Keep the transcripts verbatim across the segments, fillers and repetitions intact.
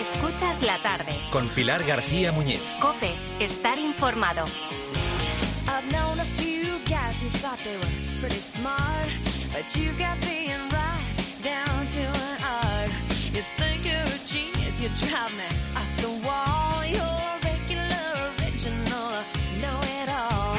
Escuchas la tarde. Con Pilar García Muñiz. COPE. Estar informado. I've known a few guys who thought they were pretty smart, but you got being right down to an art. You think you're a genius, you drive me up the wall. You're a regular, original, know it all.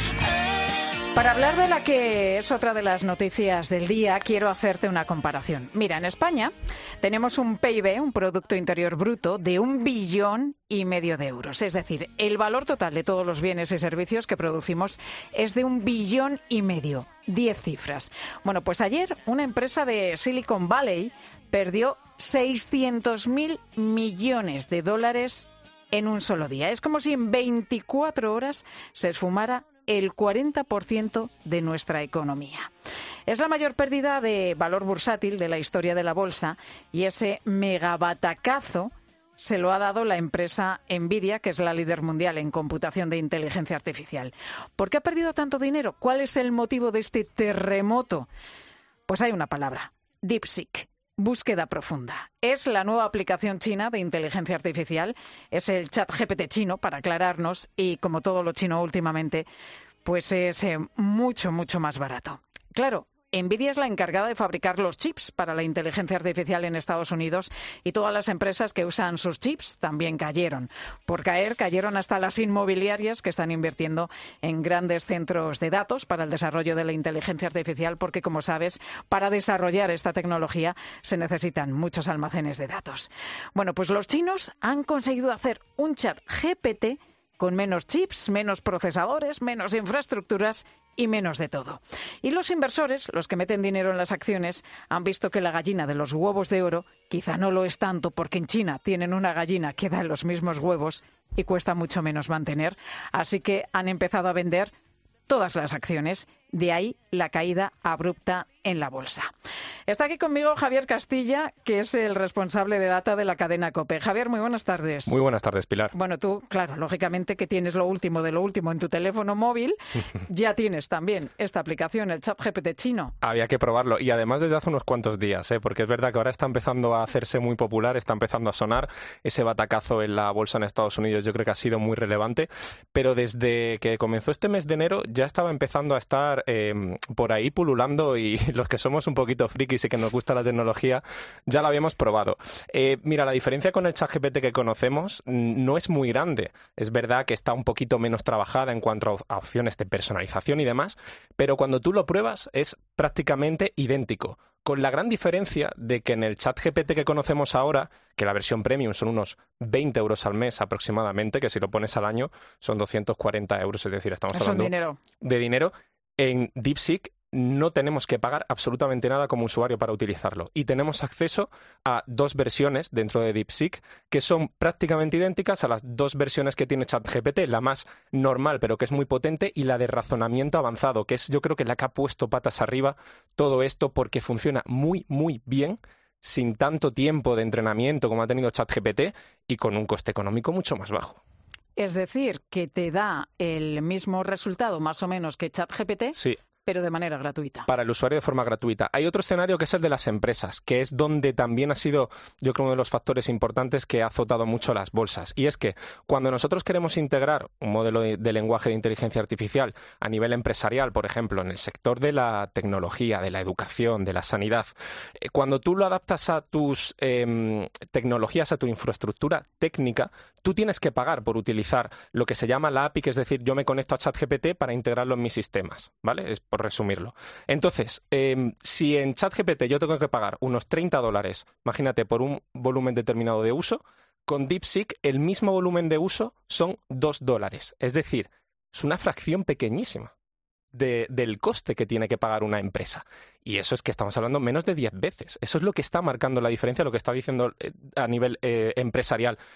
Para hablar de la que es otra de las noticias del día, quiero hacerte una comparación. Mira, en España tenemos un P I B, un Producto Interior Bruto, de un billón y medio de euros. Es decir, el valor total de todos los bienes y servicios que producimos es de un billón y medio. Diez cifras. Bueno, pues ayer una empresa de Silicon Valley perdió seiscientos mil millones de dólares en un solo día. Es como si en veinticuatro horas se esfumara el cuarenta por ciento de nuestra economía. Es la mayor pérdida de valor bursátil de la historia de la bolsa y ese megabatacazo se lo ha dado la empresa Nvidia, que es la líder mundial en computación de inteligencia artificial. ¿Por qué ha perdido tanto dinero? ¿Cuál es el motivo de este terremoto? Pues hay una palabra: DeepSeek. Búsqueda profunda. Es la nueva aplicación china de inteligencia artificial. Es el ChatGPT chino, para aclararnos, y como todo lo chino últimamente, pues es eh, mucho, mucho más barato. Claro, Nvidia es la encargada de fabricar los chips para la inteligencia artificial en Estados Unidos y todas las empresas que usan sus chips también cayeron. Por caer, cayeron hasta las inmobiliarias que están invirtiendo en grandes centros de datos para el desarrollo de la inteligencia artificial porque, como sabes, para desarrollar esta tecnología se necesitan muchos almacenes de datos. Bueno, pues los chinos han conseguido hacer un chat G P T con menos chips, menos procesadores, menos infraestructuras y menos de todo. Y los inversores, los que meten dinero en las acciones, han visto que la gallina de los huevos de oro quizá no lo es tanto porque en China tienen una gallina que da los mismos huevos y cuesta mucho menos mantener. Así que han empezado a vender todas las acciones. De ahí la caída abrupta en la bolsa. Está aquí conmigo Javier Castilla, que es el responsable de data de la cadena COPE. Javier, muy buenas tardes. Muy buenas tardes, Pilar. Bueno, tú, claro, lógicamente que tienes lo último de lo último en tu teléfono móvil, ya tienes también esta aplicación, el ChatGPT chino. Había que probarlo, y además desde hace unos cuantos días, ¿eh? Porque es verdad que ahora está empezando a hacerse muy popular, está empezando a sonar. Ese batacazo en la bolsa en Estados Unidos yo creo que ha sido muy relevante, pero desde que comenzó este mes de enero ya estaba empezando a estar eh, por ahí pululando, y los que somos un poquito frikis y que nos gusta la tecnología ya la habíamos probado. Eh, mira, la diferencia con el ChatGPT que conocemos no es muy grande. Es verdad que está un poquito menos trabajada en cuanto a opciones de personalización y demás, pero cuando tú lo pruebas es prácticamente idéntico, con la gran diferencia de que en el ChatGPT que conocemos ahora, que la versión premium son unos veinte euros al mes aproximadamente, que si lo pones al año son doscientos cuarenta euros, es decir, estamos es hablando dinero. de dinero. En DeepSeek no tenemos que pagar absolutamente nada como usuario para utilizarlo, y tenemos acceso a dos versiones dentro de DeepSeek que son prácticamente idénticas a las dos versiones que tiene ChatGPT, la más normal pero que es muy potente, y la de razonamiento avanzado, que es yo creo que la que ha puesto patas arriba todo esto, porque funciona muy muy bien, sin tanto tiempo de entrenamiento como ha tenido ChatGPT y con un coste económico mucho más bajo. Es decir, que te da el mismo resultado más o menos que ChatGPT. Sí. Pero de manera gratuita. Para el usuario de forma gratuita. Hay otro escenario que es el de las empresas, que es donde también ha sido, yo creo, uno de los factores importantes que ha azotado mucho las bolsas. Y es que cuando nosotros queremos integrar un modelo de, de lenguaje de inteligencia artificial a nivel empresarial, por ejemplo, en el sector de la tecnología, de la educación, de la sanidad, eh, cuando tú lo adaptas a tus eh, tecnologías, a tu infraestructura técnica, tú tienes que pagar por utilizar lo que se llama la A P I, que es decir, yo me conecto a ChatGPT para integrarlo en mis sistemas, ¿vale? Es por resumirlo. Entonces, eh, si en ChatGPT yo tengo que pagar unos treinta dólares, imagínate, por un volumen determinado de uso, con DeepSeek el mismo volumen de uso son dos dólares. Es decir, es una fracción pequeñísima de, del coste que tiene que pagar una empresa. Y eso es que estamos hablando menos de diez veces. Eso es lo que está marcando la diferencia, lo que está diciendo eh, a nivel eh, empresarial.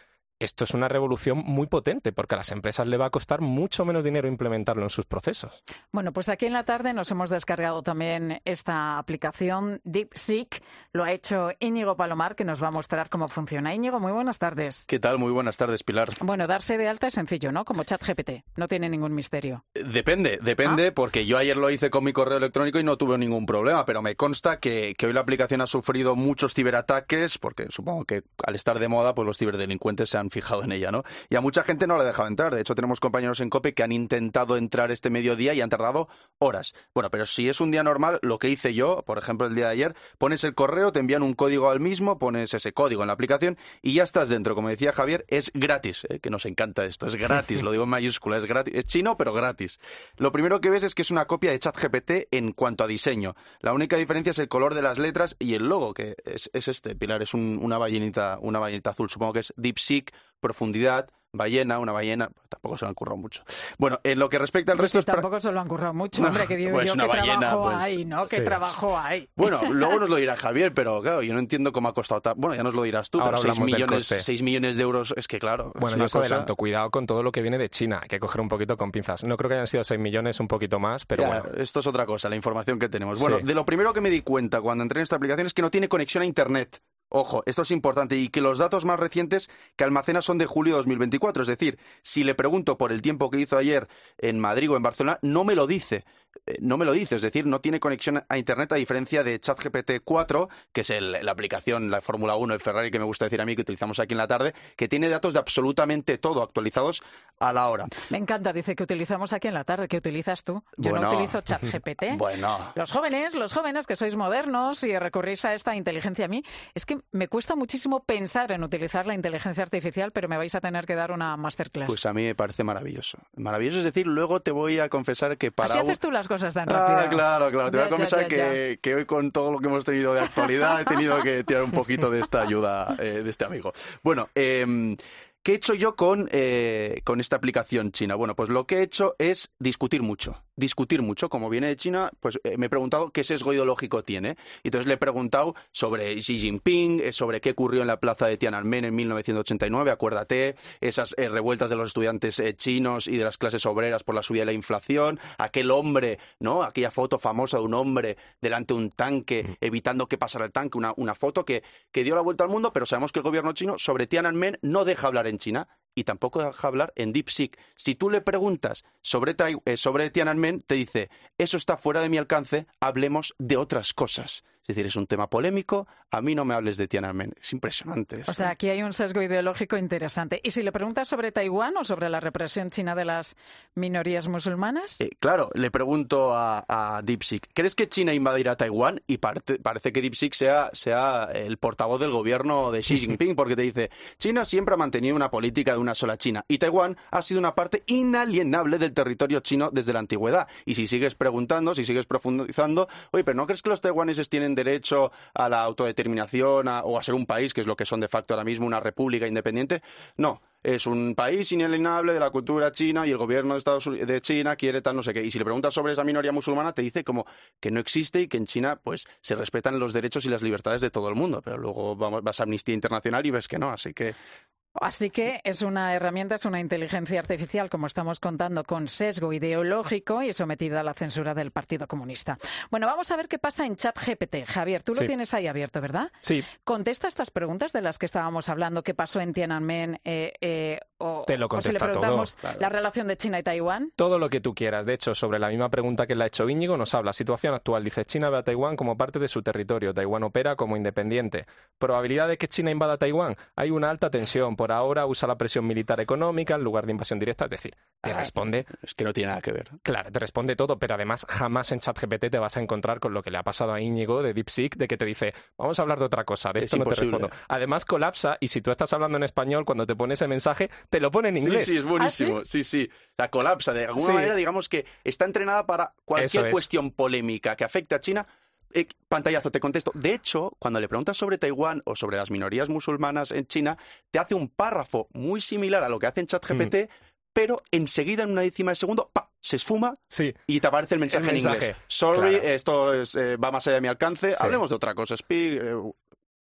esto es una revolución muy potente porque a las empresas le va a costar mucho menos dinero implementarlo en sus procesos. Bueno, pues aquí en la tarde nos hemos descargado también esta aplicación DeepSeek. Lo ha hecho Íñigo Palomar, que nos va a mostrar cómo funciona. Íñigo, muy buenas tardes. ¿Qué tal? Muy buenas tardes, Pilar. Bueno, darse de alta es sencillo, ¿no? Como ChatGPT. No tiene ningún misterio. Depende, depende, ¿Ah? Porque yo ayer lo hice con mi correo electrónico y no tuve ningún problema, pero me consta que, que hoy la aplicación ha sufrido muchos ciberataques, porque supongo que al estar de moda, pues los ciberdelincuentes se han fijado en ella, ¿no? Y a mucha gente no la ha dejado entrar. De hecho, tenemos compañeros en COPE que han intentado entrar este mediodía y han tardado horas. Bueno, pero si es un día normal, lo que hice yo, por ejemplo, el día de ayer, pones el correo, te envían un código al mismo, pones ese código en la aplicación y ya estás dentro. Como decía Javier, es gratis, eh, que nos encanta esto, es gratis, lo digo en mayúscula, es gratis, es chino, pero gratis. Lo primero que ves es que es una copia de ChatGPT en cuanto a diseño. La única diferencia es el color de las letras y el logo, que es, es este, Pilar, es un, una ballenita, una ballenita azul, supongo que es DeepSeek, profundidad, ballena, una ballena, tampoco se lo han currado mucho. Bueno, en lo que respecta al pues resto... Sí, tampoco se lo han currado mucho, no, hombre, que digo pues yo, una qué ballena, trabajo pues, hay, ¿no? sí. Qué trabajo hay. Bueno, luego nos lo dirá Javier, pero claro, yo no entiendo cómo ha costado... Ta... Bueno, ya nos lo dirás tú, Ahora pero seis millones, del seis millones de euros, es que claro... Bueno, yo os cosa... adelanto, cuidado con todo lo que viene de China, hay que coger un poquito con pinzas. No creo que hayan sido seis millones, un poquito más, pero ya, bueno. Esto es otra cosa, la información que tenemos. Bueno, sí. De lo primero que me di cuenta cuando entré en esta aplicación es que no tiene conexión a Internet. Ojo, esto es importante, y que los datos más recientes que almacena son de julio de dos mil veinticuatro. Es decir, si le pregunto por el tiempo que hizo ayer en Madrid o en Barcelona, no me lo dice. No me lo dice, es decir, no tiene conexión a Internet a diferencia de ChatGPT cuatro, que es el, la aplicación, la Fórmula uno, el Ferrari que me gusta decir a mí, que utilizamos aquí en la tarde, que tiene datos de absolutamente todo actualizados a la hora. Me encanta, dice que utilizamos aquí en la tarde, que utilizas tú. Yo bueno, no utilizo ChatGPT. Bueno. Los jóvenes, los jóvenes que sois modernos y recurrís a esta inteligencia a mí, es que me cuesta muchísimo pensar en utilizar la inteligencia artificial, pero me vais a tener que dar una masterclass. Pues a mí me parece maravilloso. Maravilloso, es decir, luego te voy a confesar que para... Así haces tú las cosas tan rápido. Ah, claro, claro. Te ya, voy a confesar ya, ya, que, ya. que hoy con todo lo que hemos tenido de actualidad he tenido que tirar un poquito de esta ayuda eh, de este amigo. Bueno, eh, ¿qué he hecho yo con, eh, con esta aplicación china? Bueno, pues lo que he hecho es discutir mucho. Discutir mucho. Como viene de China, pues eh, me he preguntado qué sesgo ideológico tiene. Entonces le he preguntado sobre Xi Jinping, eh, sobre qué ocurrió en la plaza de Tiananmen en mil novecientos ochenta y nueve, acuérdate, esas eh, revueltas de los estudiantes eh, chinos y de las clases obreras por la subida de la inflación, aquel hombre, ¿no? Aquella foto famosa de un hombre delante de un tanque, evitando que pasara el tanque, una, una foto que, que dio la vuelta al mundo, pero sabemos que el gobierno chino sobre Tiananmen no deja hablar en China y tampoco deja hablar en DeepSeek. Si tú le preguntas sobre, Tai- eh, sobre Tiananmen, te dice, eso está fuera de mi alcance, hablemos de otras cosas. Es decir, es un tema polémico, a mí no me hables de Tiananmen. Es impresionante esto. O sea, aquí hay un sesgo ideológico interesante. ¿Y si le preguntas sobre Taiwán o sobre la represión china de las minorías musulmanas? Eh, claro, le pregunto a, a DeepSeek, ¿crees que China invadirá Taiwán? Y parte, parece que DeepSeek sea, sea el portavoz del gobierno de Xi Jinping, porque te dice, China siempre ha mantenido una política de una sola China, y Taiwán ha sido una parte inalienable del territorio chino desde la antigüedad. Y si sigues preguntando, si sigues profundizando, oye, ¿pero no crees que los taiwaneses tienen derecho a la autodeterminación a, o a ser un país, que es lo que son de facto ahora mismo, una república independiente? No, es un país inalienable de la cultura china y el gobierno de Estados Unidos, de China quiere tal no sé qué. Y si le preguntas sobre esa minoría musulmana, te dice como que no existe y que en China pues se respetan los derechos y las libertades de todo el mundo. Pero luego vamos, vas a Amnistía Internacional y ves que no, así que... Así que es una herramienta, es una inteligencia artificial, como estamos contando, con sesgo ideológico y sometida a la censura del Partido Comunista. Bueno, vamos a ver qué pasa en ChatGPT. Javier, tú lo Sí. tienes ahí abierto, ¿verdad? Sí. ¿Contesta estas preguntas de las que estábamos hablando? ¿Qué pasó en Tiananmen? Eh, eh, o, Te lo o si le contesta todo, preguntamos claro. la relación de China y Taiwán. Todo lo que tú quieras. De hecho, sobre la misma pregunta que le ha hecho Íñigo, nos habla. Situación actual. Dice, China ve a Taiwán como parte de su territorio. Taiwán opera como independiente. ¿Probabilidad de que China invada Taiwán? Hay una alta tensión. Por ahora usa la presión militar económica en lugar de invasión directa. Es decir, te Ah, responde... Es que no tiene nada que ver. Claro, te responde todo, pero además jamás en ChatGPT te vas a encontrar con lo que le ha pasado a Íñigo de DeepSeek, de que te dice, vamos a hablar de otra cosa, de Es esto no te imposible. respondo. Además colapsa y si tú estás hablando en español, cuando te pone ese mensaje, te lo pone en inglés. Sí, sí, es buenísimo. ¿Ah, sí? sí, La colapsa. De alguna Sí. manera, digamos que está entrenada para Eso cualquier es. cuestión polémica que afecte a China. Eh, pantallazo, te contesto. De hecho, cuando le preguntas sobre Taiwán o sobre las minorías musulmanas en China, te hace un párrafo muy similar a lo que hace en ChatGPT, Mm. pero enseguida, en una décima de segundo, ¡pa!, se esfuma Sí. y te aparece el mensaje, El en mensaje, inglés. Sorry, claro. esto es, eh, va más allá de mi alcance. Sí. Hablemos de otra cosa. Speak, eh,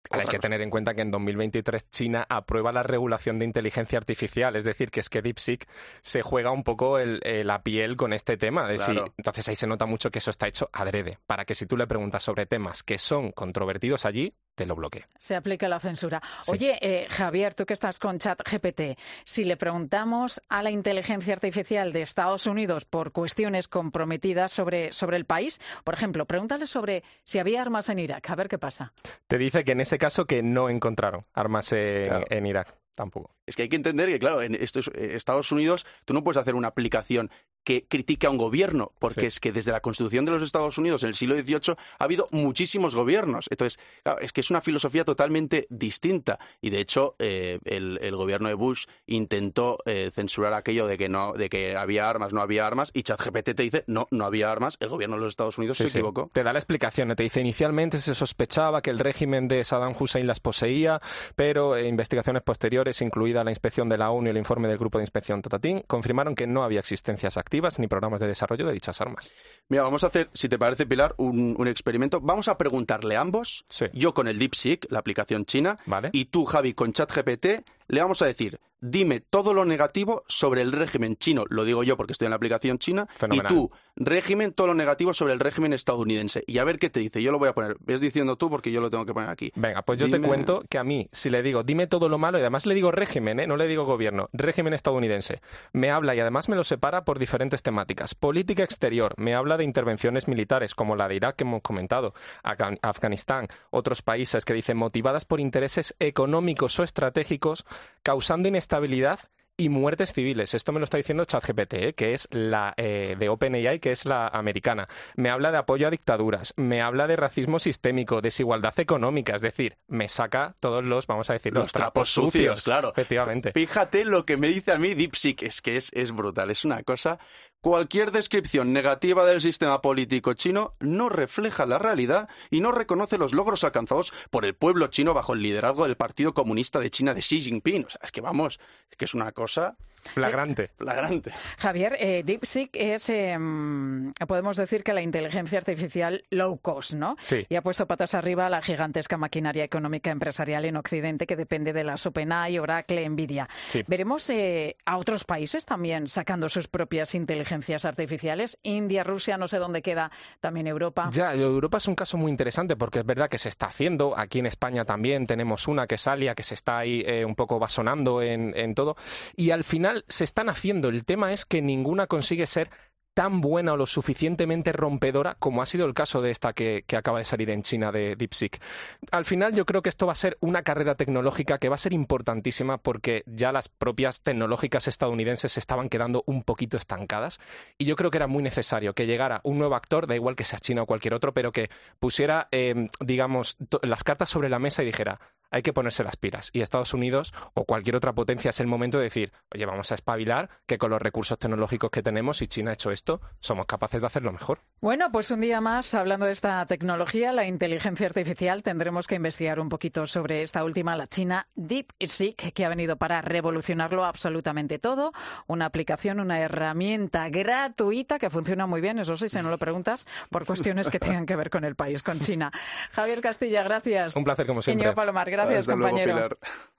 Hay otra que cosa. tener en cuenta que en dos mil veintitrés China aprueba la regulación de inteligencia artificial, es decir, que es que DeepSeek se juega un poco el, eh, la piel con este tema. De Claro. si, entonces ahí se nota mucho que eso está hecho adrede, para que si tú le preguntas sobre temas que son controvertidos allí, te lo bloquee. Se aplica la censura. Sí. Oye, eh, Javier, tú que estás con ChatGPT, si le preguntamos a la inteligencia artificial de Estados Unidos por cuestiones comprometidas sobre, sobre el país, por ejemplo, pregúntale sobre si había armas en Irak, a ver qué pasa. Te dice que en ese caso que no encontraron armas en, Claro. en Irak, tampoco. Es que hay que entender que, claro, en estos, eh, Estados Unidos tú no puedes hacer una aplicación que critique a un gobierno, porque Sí. es que desde la Constitución de los Estados Unidos en el siglo dieciocho ha habido muchísimos gobiernos. Entonces, claro, es que es una filosofía totalmente distinta. Y de hecho, eh, el, el gobierno de Bush intentó eh, censurar aquello de que no, de que había armas, no había armas, y ChatGPT te dice, no, no había armas, el gobierno de los Estados Unidos Sí, se sí. equivocó. Te da la explicación, te dice inicialmente se sospechaba que el régimen de Saddam Hussein las poseía, pero eh, investigaciones posteriores, incluida la inspección de la ONU y el informe del grupo de inspección Tatatín, confirmaron que no había existencias activas ni programas de desarrollo de dichas armas. Mira, vamos a hacer, si te parece, Pilar, un, un experimento. Vamos a preguntarle a ambos, Sí. yo con el DeepSeek, la aplicación china, Vale. y tú, Javi, con ChatGPT, le vamos a decir, dime todo lo negativo sobre el régimen chino, lo digo yo porque estoy en la aplicación china, Fenomenal. y tú, régimen, todo lo negativo sobre el régimen estadounidense. Y a ver qué te dice, yo lo voy a poner, ves diciendo tú porque yo lo tengo que poner aquí. Venga, pues yo Dime- te cuento que a mí, si le digo, dime todo lo malo, y además le digo régimen, ¿eh? No le digo gobierno, régimen estadounidense, me habla y además me lo separa por diferentes temáticas. Política exterior, me habla de intervenciones militares, como la de Irak que hemos comentado, Afgan- Afganistán, otros países que dicen motivadas por intereses económicos o estratégicos, causando inestabilidad y muertes civiles. Esto me lo está diciendo ChatGPT, ¿eh? Que es la eh, de OpenAI, que es la americana. Me habla de apoyo a dictaduras, me habla de racismo sistémico, desigualdad económica, es decir, me saca todos los, vamos a decir, los, Los trapos sucios, claro. Efectivamente. Fíjate lo que me dice a mí DeepSeek, es que es, es brutal, es una cosa... Cualquier descripción negativa del sistema político chino no refleja la realidad y no reconoce los logros alcanzados por el pueblo chino bajo el liderazgo del Partido Comunista de China de Xi Jinping. O sea, es que vamos, es que es una cosa Flagrante. flagrante. Javier, eh, DeepSeek es, eh, podemos decir que la inteligencia artificial low cost, ¿no? Sí. Y ha puesto patas arriba a la gigantesca maquinaria económica empresarial en Occidente que depende de las OpenAI, Oracle, Nvidia. Sí. Veremos eh, a otros países también sacando sus propias inteligencias artificiales. India, Rusia, no sé dónde queda, también Europa. Ya, Europa es un caso muy interesante porque es verdad que se está haciendo. Aquí en España también tenemos una que es Alia, que se está ahí eh, un poco basonando en, en todo. Y al final se están haciendo. El tema es que ninguna consigue ser tan buena o lo suficientemente rompedora como ha sido el caso de esta que, que acaba de salir en China de DeepSeek. Al final yo creo que esto va a ser una carrera tecnológica que va a ser importantísima porque ya las propias tecnológicas estadounidenses se estaban quedando un poquito estancadas y yo creo que era muy necesario que llegara un nuevo actor, da igual que sea China o cualquier otro, pero que pusiera, eh, digamos, las cartas sobre la mesa y dijera, hay que ponerse las pilas. Y Estados Unidos o cualquier otra potencia es el momento de decir, oye, vamos a espabilar, que con los recursos tecnológicos que tenemos, si China ha hecho esto, somos capaces de hacerlo mejor. Bueno, pues un día más, hablando de esta tecnología, la inteligencia artificial, tendremos que investigar un poquito sobre esta última, la china DeepSeek, que ha venido para revolucionarlo absolutamente todo. Una aplicación, una herramienta gratuita que funciona muy bien, eso sí, si no lo preguntas, por cuestiones que tengan que ver con el país, con China. Javier Castilla, gracias. Un placer como siempre. Íñigo Palomar, gracias, Hasta luego, compañero. Pilar.